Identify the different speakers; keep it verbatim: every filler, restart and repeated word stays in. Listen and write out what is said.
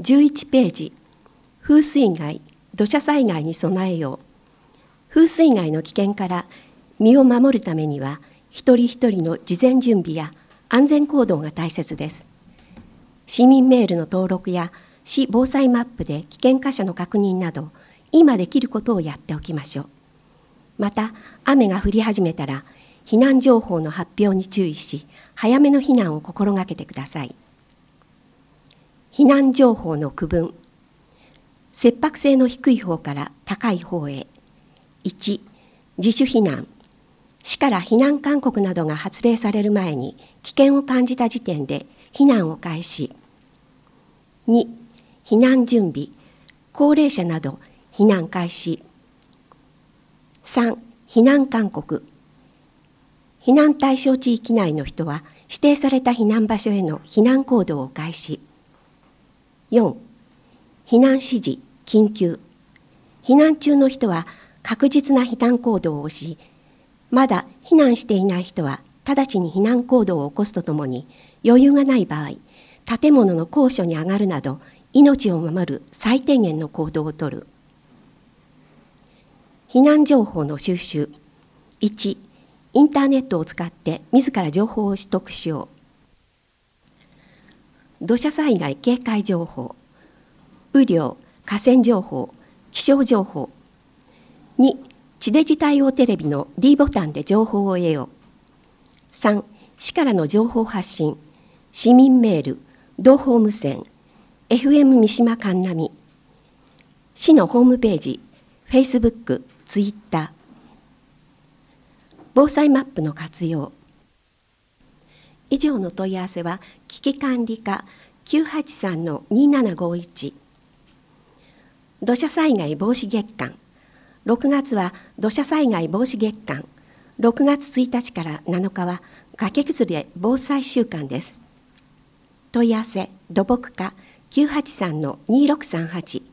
Speaker 1: じゅういちページ、風水害、土砂災害に備えよう。風水害の危険から身を守るためには、一人一人の事前準備や安全行動が大切です。市民メールの登録や市防災マップで危険箇所の確認など、今できることをやっておきましょう。また、雨が降り始めたら、避難情報の発表に注意し、早めの避難を心がけてください。避難情報の区分。切迫性の低い方から高い方へ。いち、自主避難。市から避難勧告などが発令される前に危険を感じた時点で避難を開始。に、避難準備。高齢者など避難開始。さん、避難勧告。避難対象地域内の人は指定された避難場所への避難行動を開始。よん、避難指示、緊急。避難中の人は確実な避難行動をし、まだ避難していない人は直ちに避難行動を起こすとともに、余裕がない場合、建物の高所に上がるなど、命を守る最低限の行動をとる。避難情報の収集。いち、インターネットを使って自ら情報を取得しよう。土砂災害警戒情報、雨量、河川情報、気象情報。に、地デジ対応テレビの D ボタンで情報を得よう。さん、市からの情報発信、市民メール、同胞無線、エフエム 三島神波。市のホームページ、Facebook、Twitter。防災マップの活用。以上の問い合わせは危機管理課 きゅうはちさんのにななごいち。土砂災害防止月間。ろくがつは土砂災害防止月間。ろくがつついたちからなのかは崖崩れ防災週間です。問い合わせ土木課 きゅうはちさんのにろくさんはち。